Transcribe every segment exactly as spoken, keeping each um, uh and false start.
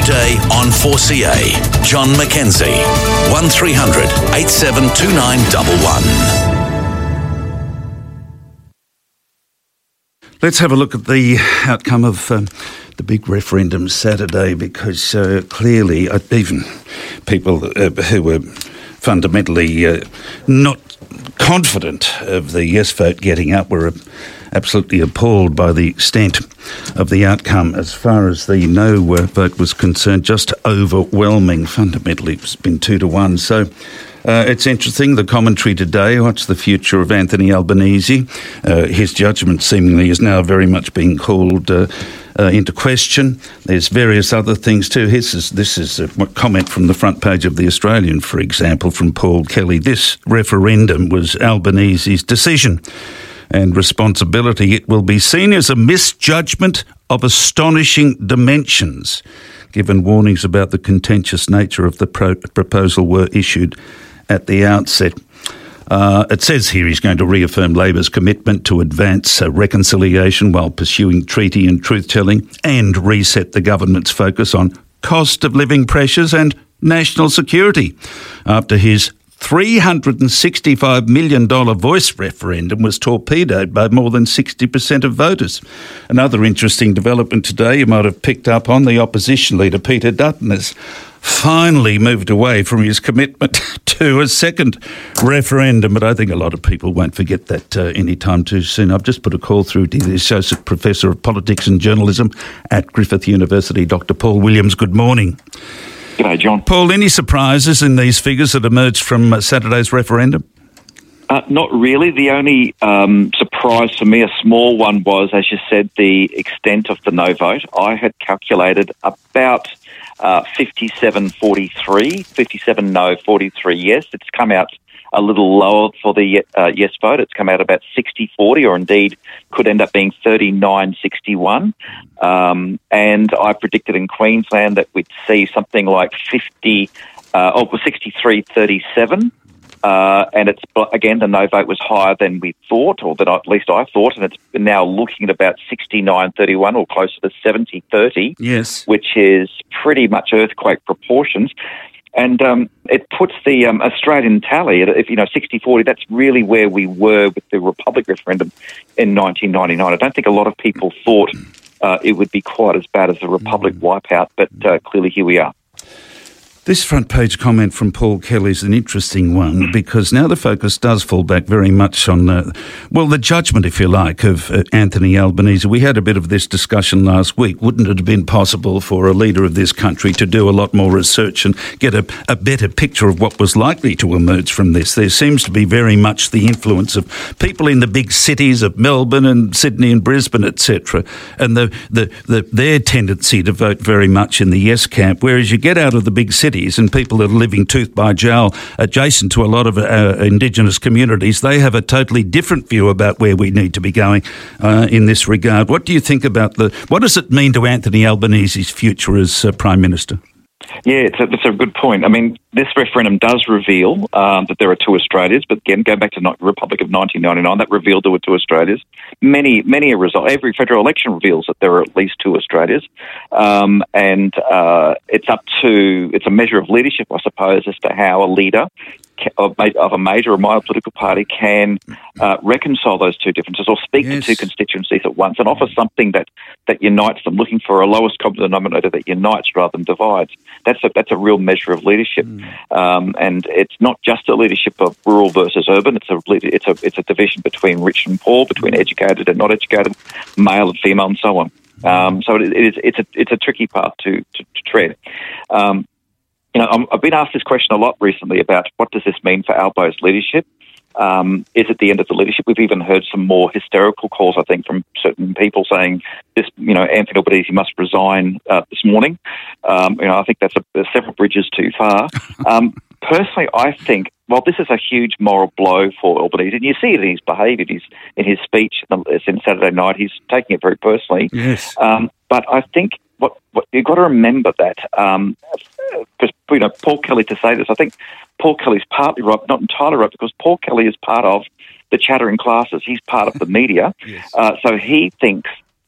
Today on four C A. John McKenzie. one three hundred eight seven two nine one one. Let's have a look at the outcome of um, the big referendum Saturday, because uh, clearly uh, even people uh, who were fundamentally uh, not confident of the yes vote getting up were uh, absolutely appalled by the extent of the outcome. As far as the no uh, vote was concerned, just overwhelming. Fundamentally, it's been two to one. So Uh, it's interesting, the commentary today, what's the future of Anthony Albanese? Uh, his judgment seemingly is now very much being called uh, uh, into question. There's various other things too. This is, this is a comment from the front page of The Australian, for example, from Paul Kelly. This referendum was Albanese's decision and responsibility. It will be seen as a misjudgment of astonishing dimensions, given warnings about the contentious nature of the pro- proposal were issued at the outset. Uh, it says here he's going to reaffirm Labor's commitment to advance uh, reconciliation while pursuing treaty and truth-telling, and reset the government's focus on cost of living pressures and national security after his three hundred sixty-five million dollars voice referendum was torpedoed by more than sixty percent of voters. Another interesting development today you might have picked up on: the opposition leader Peter Dutton has finally moved away from his commitment to a second referendum, but I think a lot of people won't forget that uh, any time too soon. I've just put a call through to the Associate Professor of Politics and Journalism at Griffith University, Doctor Paul Williams. Good morning. G'day, John. Paul, any surprises in these figures that emerged from uh, Saturday's referendum? Uh, not really. The only um, surprise for me, a small one, was, as you said, the extent of the no vote. I had calculated about uh, fifty-seven forty-three, fifty-seven no, forty-three yes. It's come out a little lower for the uh, yes vote. It's come out about sixty forty, or indeed could end up being thirty-nine sixty-one. Um, and I predicted in Queensland that we'd see something like fifty, uh, oh, sixty-three thirty-seven. Uh, and it's, again, the no vote was higher than we thought, or that at least I thought, and it's now looking at about sixty-nine thirty-one, or closer to seventy thirty, yes, which is pretty much earthquake proportions. And um, it puts the um, Australian tally at, if you know, sixty forty. That's really where we were with the Republic referendum in nineteen ninety-nine. I don't think a lot of people thought uh, it would be quite as bad as the Republic wipeout, but uh, clearly here we are. This front page comment from Paul Kelly is an interesting one, because now the focus does fall back very much on, uh, well, the judgment, if you like, of uh, Anthony Albanese. We had a bit of this discussion last week. Wouldn't it have been possible for a leader of this country to do a lot more research and get a, a better picture of what was likely to emerge from this? There seems to be very much the influence of people in the big cities of Melbourne and Sydney and Brisbane, et cetera, and the, the, the, their tendency to vote very much in the yes camp, whereas you get out of the big cities and people that are living tooth by jowl adjacent to a lot of uh, Indigenous communities, they have a totally different view about where we need to be going uh, in this regard. What do you think about the, what does it mean to Anthony Albanese's future as uh, Prime Minister? Yeah, it's a, it's a good point. I mean, this referendum does reveal um, that there are two Australias, but again, go back to the Republic of nineteen ninety-nine, that revealed there were two Australias. Many, many a result, every federal election reveals that there are at least two Australias. Um, and uh, it's up to, it's a measure of leadership, I suppose, as to how a leader of a major or minor political party can uh, reconcile those two differences, or speak yes. to two constituencies at once and offer something that, that unites them, looking for a lowest common denominator that unites rather than divides. That's a, that's a real measure of leadership. Mm. Um, and it's not just a leadership of rural versus urban, it's a, it's a, it's a division between rich and poor, between educated and not educated, male and female, and so on. Um, so it, it is, it's, a, it's a tricky path to, to, to tread. Um, You know, I'm, I've been asked this question a lot recently about what does this mean for Albo's leadership? Um, is it the end of the leadership? We've even heard some more hysterical calls, I think, from certain people saying this, you know, Anthony Albanese must resign uh, this morning. Um, you know, I think that's a, a several bridges too far. Um, personally, I think, well, this is a huge moral blow for Albanese, and you see it in his behaviour, in his, in his speech since Saturday night. He's taking it very personally. Yes. Um, but I think what, what you've got to remember that, um, because, you know, Paul Kelly, to say this, I think Paul Kelly's partly right, not entirely right, because Paul Kelly is part of the chattering classes. He's part of the media. Yes. Uh, so he thinks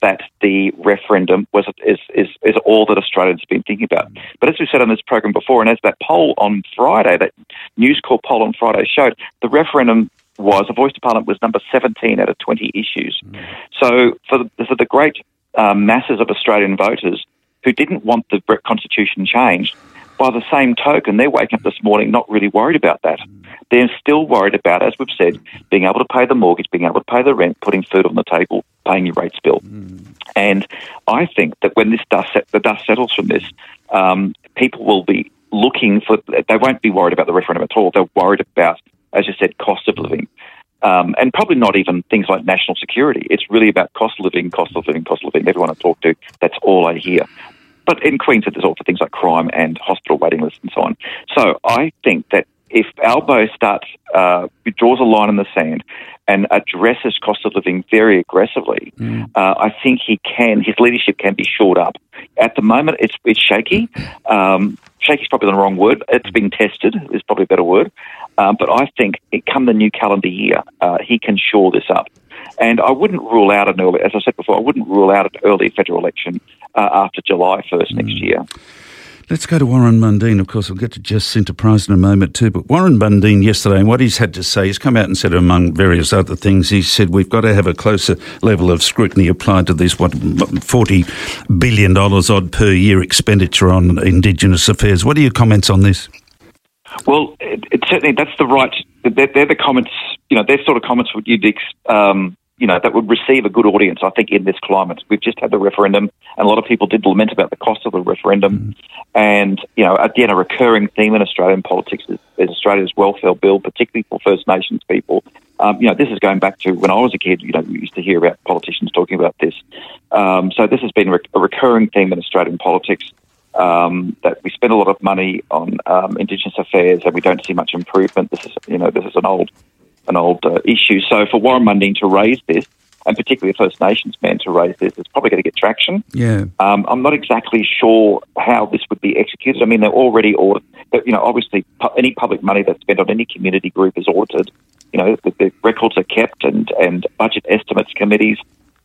that the referendum was is, is is all that Australians have been thinking about. But as we said on this program before, and as that poll on Friday, that News Corp poll on Friday showed, the referendum was, a voice to Parliament was number seventeen out of twenty issues. Mm. So for the, for the great uh, masses of Australian voters who didn't want the Constitution changed, by the same token, they're waking up this morning not really worried about that. Mm. They're still worried about, as we've said, being able to pay the mortgage, being able to pay the rent, putting food on the table, paying your rates bill. Mm. And I think that when this dust, the dust settles from this, um, people will be looking for, they won't be worried about the referendum at all. They're worried about, as you said, cost of living. Um, and probably not even things like national security. It's really about cost of living, cost of living, cost of living. Everyone I talk to, that's all I hear. But in Queensland, there's also things like crime and hospital waiting lists and so on. So I think that if Albo starts, uh, draws a line in the sand and addresses cost of living very aggressively, mm. uh, I think he can, his leadership can be shored up. At the moment, it's it's shaky. Um, shaky is probably the wrong word. It's being tested is probably a better word. Um, but I think it, come the new calendar year, uh, he can shore this up. And I wouldn't rule out an early, as I said before, I wouldn't rule out an early federal election uh, after July first mm. next year. Let's go to Warren Mundine. Of course, we'll get to Jacinta Price in a moment too. But Warren Mundine yesterday, and what he's had to say, he's come out and said, among various other things, he said we've got to have a closer level of scrutiny applied to this, what, forty billion dollars odd per year expenditure on Indigenous affairs. What are your comments on this? Well, it, it certainly, that's the right, they're, they're the comments, you know, they're sort of comments would you'd um, you know, that would receive a good audience, I think, in this climate. We've just had the referendum, and a lot of people did lament about the cost of the referendum. Mm. And, you know, again, a recurring theme in Australian politics is, is Australia's welfare bill, particularly for First Nations people. Um, you know, this is going back to when I was a kid. You know, we used to hear about politicians talking about this. Um, so this has been a recurring theme in Australian politics, um, that we spend a lot of money on um, Indigenous affairs and we don't see much improvement. This is, you know, this is an old an old uh, issue. So for Warren Mundine to raise this, and particularly a First Nations man to raise this, it's probably going to get traction. Yeah. Um, I'm not exactly sure how this would be executed. I mean, they're already audited. You know, obviously, pu- any public money that's spent on any community group is audited. You know, the, the records are kept, and, and budget estimates committees,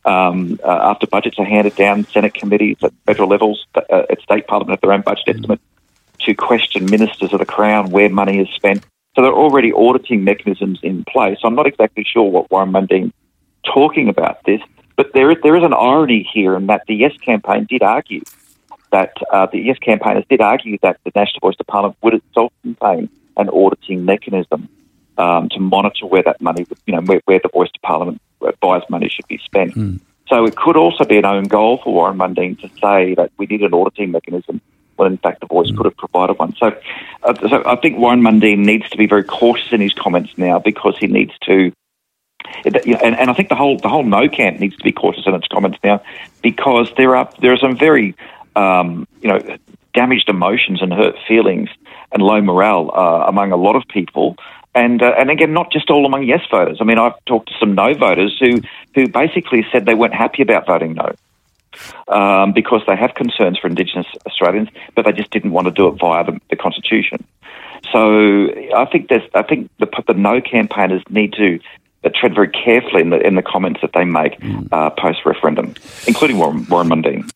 um, uh, after budgets are handed down, Senate committees at federal levels, uh, at state parliament have their own budget mm. estimate to question ministers of the Crown where money is spent. So they're already auditing mechanisms in place. I'm not exactly sure what Warren Mundine talking about this, but there is, there is an irony here in that the Yes campaign did argue that uh, the Yes campaigners did argue that the National Voice to Parliament would itself contain an auditing mechanism um, to monitor where that money, you know, where, where the Voice to Parliament advised money should be spent. Mm. So it could also be an own goal for Warren Mundine to say that we need an auditing mechanism when in fact the Voice could have provided one. So, uh, so I think Warren Mundine needs to be very cautious in his comments now, because he needs to, and, and I think the whole the whole No camp needs to be cautious in its comments now, because there are there are some very um, you know damaged emotions and hurt feelings and low morale uh, among a lot of people. And uh, and again, not just all among Yes voters. I mean, I've talked to some No voters who who basically said they weren't happy about voting No. Um, because they have concerns for Indigenous Australians, but they just didn't want to do it via the, the Constitution. So I think there's, I think the, the No campaigners need to uh, tread very carefully in the in the comments that they make uh, post referendum, including Warren, Warren Mundine.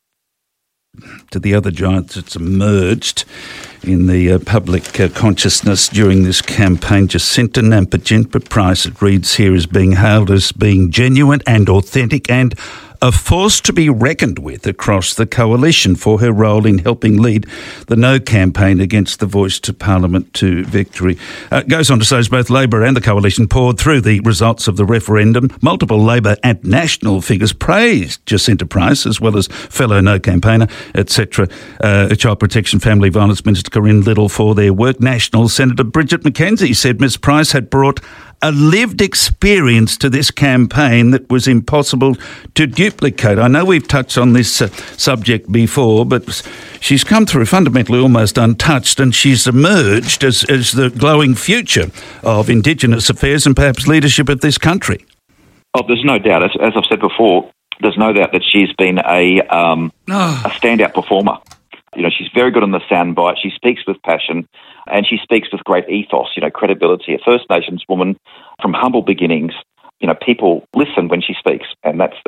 To the other giants that's emerged in the uh, public uh, consciousness during this campaign, Jacinta Nampijinpa Price, it reads here, is being hailed as being genuine and authentic and a force to be reckoned with across the coalition for her role in helping lead the No campaign against the Voice to Parliament to victory. Uh, goes on to say both Labor and the coalition poured through the results of the referendum. Multiple Labor and national figures praised Jacinta Price, as well as fellow No campaigner, et cetera, uh, Child Protection Family Violence Minister Corinne Little for their work. National Senator Bridget McKenzie said Miss Price had brought a lived experience to this campaign that was impossible to duplicate. I know we've touched on this uh, subject before, but she's come through fundamentally almost untouched, and she's emerged as, as the glowing future of Indigenous affairs and perhaps leadership of this country. Oh, there's no doubt. As, as I've said before, there's no doubt that she's been a um, oh. a standout performer. You know, she's very good on the soundbite. She speaks with passion, and she speaks with great ethos, you know, credibility. A First Nations woman from humble beginnings. You know, people listen when she speaks, and that's that's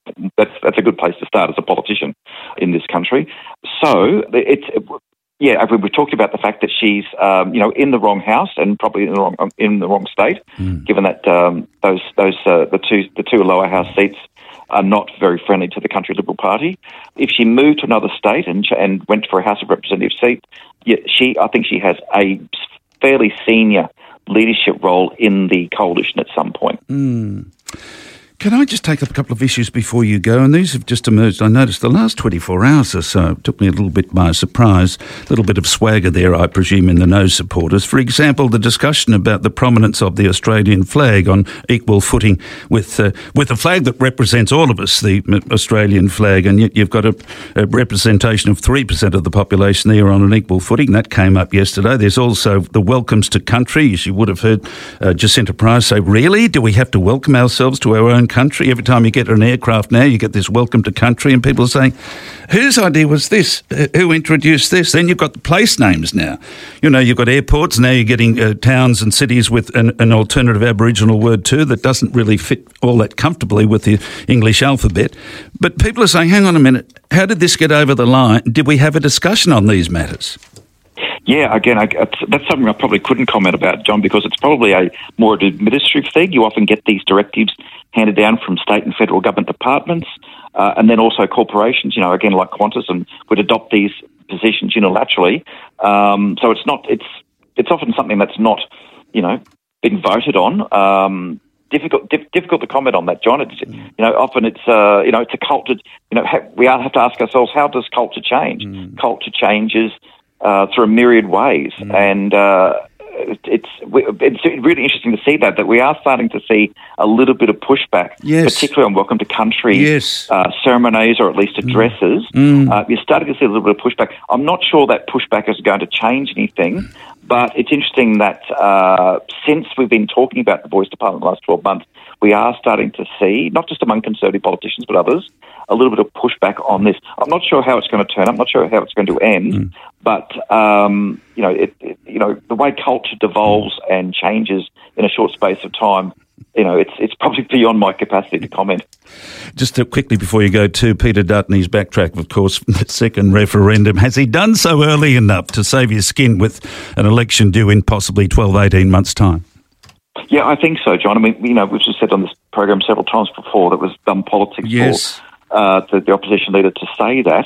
that's that's a good place to start as a politician in this country. So it's. Yeah, we talked about the fact that she's, um, you know, in the wrong house and probably in the wrong in the wrong state, mm. given that um, those those uh, the two the two lower house seats are not very friendly to the Country Liberal Party. If she moved to another state and and went for a House of Representatives seat, yeah, she I think she has a fairly senior leadership role in the coalition at some point. Mm. Can I just take up a couple of issues before you go? And these have just emerged. I noticed the last twenty-four hours or so. It took me a little bit by surprise. A little bit of swagger there, I presume, in the No supporters. For example, the discussion about the prominence of the Australian flag on equal footing with uh, with a flag that represents all of us, the Australian flag, and yet you've got a, a representation of three percent of the population there on an equal footing. That came up yesterday. There's also the welcomes to country. As you would have heard uh, Jacinta Price say, really? Do we have to welcome ourselves to our own country? Every time you get an aircraft now, you get this welcome to country, and people are saying, whose idea was this? Uh, who introduced this? Then you've got the place names now. You know, you've got airports, now you're getting uh, towns and cities with an, an alternative Aboriginal word too that doesn't really fit all that comfortably with the English alphabet. But people are saying, hang on a minute, how did this get over the line? Did we have a discussion on these matters? Yeah, again, I, that's something I probably couldn't comment about, John, because it's probably a more administrative thing. You often get these directives handed down from state and federal government departments, uh, and then also corporations, you know, again, like Qantas, and would adopt these positions unilaterally. Um, so it's not, it's it's often something that's not, you know, been voted on. Um, difficult dif- difficult to comment on that, John. It's, you know, often it's, uh, you know, it's a culture, you know, ha- we have to ask ourselves, how does culture change? Mm. Culture changes Uh, through a myriad ways, mm. and uh, it's it's really interesting to see that that we are starting to see a little bit of pushback, yes. particularly on Welcome to Country yes. uh, ceremonies or at least addresses. Mm. Uh, you're starting to see a little bit of pushback. I'm not sure that pushback is going to change anything, but it's interesting that uh, since we've been talking about the Voice Department the last twelve months, we are starting to see, not just among Conservative politicians but others, a little bit of pushback on this. I'm not sure how it's going to turn. I'm not sure how it's going to end. Mm. But um, you know, it, it, you know, the way culture devolves and changes in a short space of time, you know, it's it's probably beyond my capacity to comment. Just to quickly before you go to Peter Dutton, he's backtracked, of course, from the second referendum. Has he done so early enough to save his skin with an election due in possibly twelve, eighteen months' time? Yeah, I think so, John. I mean, you know, we've just said on this program several times before that was dumb politics yes. for uh, the, the opposition leader to say that.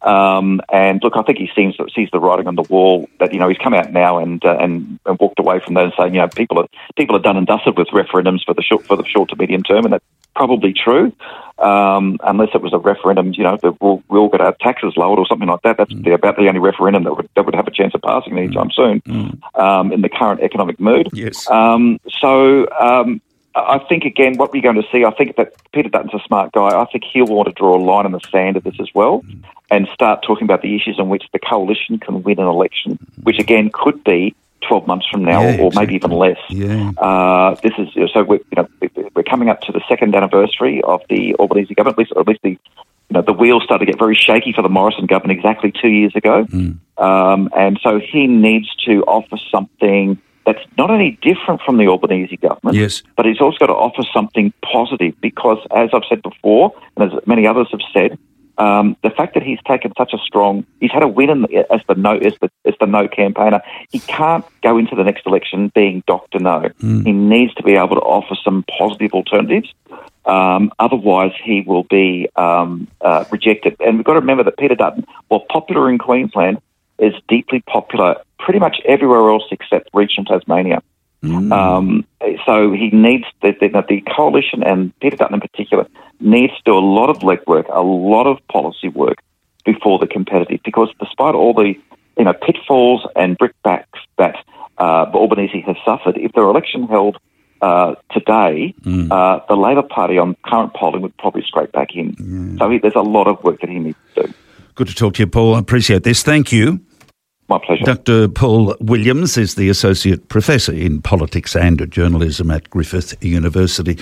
Um, and look, I think he sees sees the writing on the wall that, you know, he's come out now and uh, and, and walked away from that and saying, you know, people are people are done and dusted with referendums for the short for the short to medium term, and that's probably true. Um, unless it was a referendum, you know, that we'll, we'll get our taxes lowered or something like that. That's mm. the, about the only referendum that would that would have a chance of passing anytime mm. soon mm. Um, in the current economic mood. Yes. Um, so. Um, I think, again, what we're going to see, I think that Peter Dutton's a smart guy. I think he'll want to draw a line in the sand of this as well mm. and start talking about the issues in which the coalition can win an election, which, again, could be twelve months from now, yeah, or exactly. maybe even less. Yeah. Uh, this is so we're, you know, we're coming up to the second anniversary of the Albanese government. At least, at least the you know the wheels started to get very shaky for the Morrison government exactly two years ago, mm. um, and so he needs to offer something that's not only different from the Albanese government, yes. but he's also got to offer something positive because, as I've said before, and as many others have said, um, the fact that he's taken such a strong, he's had a win in the, as the no as the as the no campaigner. He can't go into the next election being Doctor No. Mm. He needs to be able to offer some positive alternatives. Um, otherwise, he will be um, uh, rejected. And we've got to remember that Peter Dutton, while popular in Queensland, is deeply popular pretty much everywhere else except Regional Tasmania. Mm. Um, so he needs, the, the, the coalition, and Peter Dutton in particular, needs to do a lot of legwork, a lot of policy work before the competitive, because despite all the you know pitfalls and brickbats that uh, Albanese has suffered, if their election held uh, today, mm. uh, the Labor Party on current polling would probably scrape back in. Mm. So he, there's a lot of work that he needs to do. Good to talk to you, Paul. I appreciate this. Thank you. My pleasure. Doctor Paul Williams is the Associate Professor in Politics and Journalism at Griffith University.